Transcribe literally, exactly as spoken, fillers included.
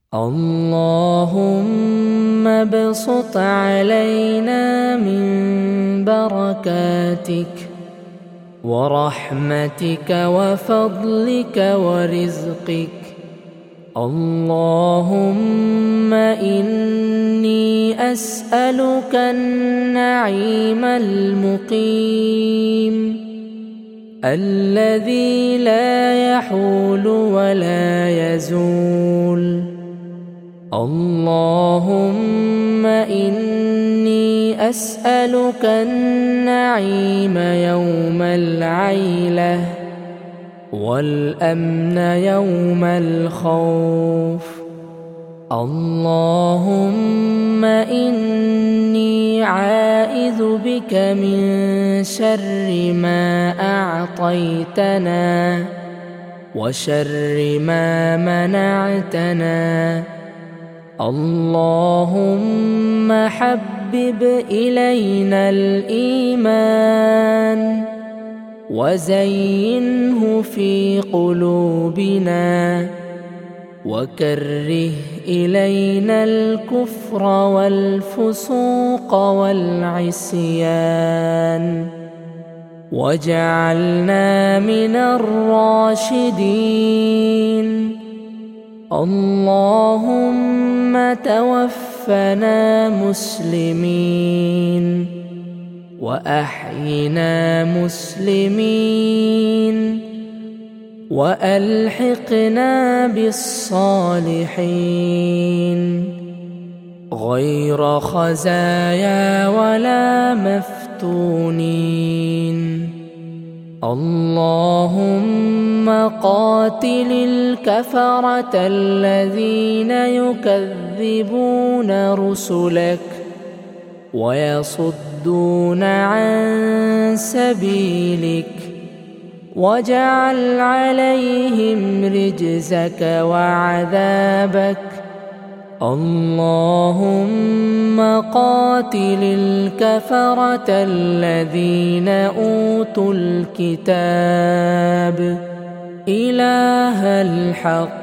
اللهم ابسط علينا من بركاتك ورحمتك وفضلك ورزقك. اللهم إني أسألك النعيم المقيم الذي لا يحول ولا يزول. اللهم إني أسألك النعيم يوم العيلة والأمن يوم الخوف. اللهم إني عائذ بك من شر ما أعطيتنا وشر ما منعتنا. اللهم حبب إلينا الإيمان وزينه في قلوبنا وكره إلينا الكفر والفسوق والعصيان واجعلنا من الراشدين. اللهم توفنا مسلمين وأحينا مسلمين وألحقنا بالصالحين غير خزايا ولا مفتونين. اللهم قاتل الكفرة الذين يكذبون رسلك ويصدون عن سبيلك واجعل عليهم رجزك وعذابك. اللهم قاتل الكفرة الذين أوتوا الكتاب إله الحق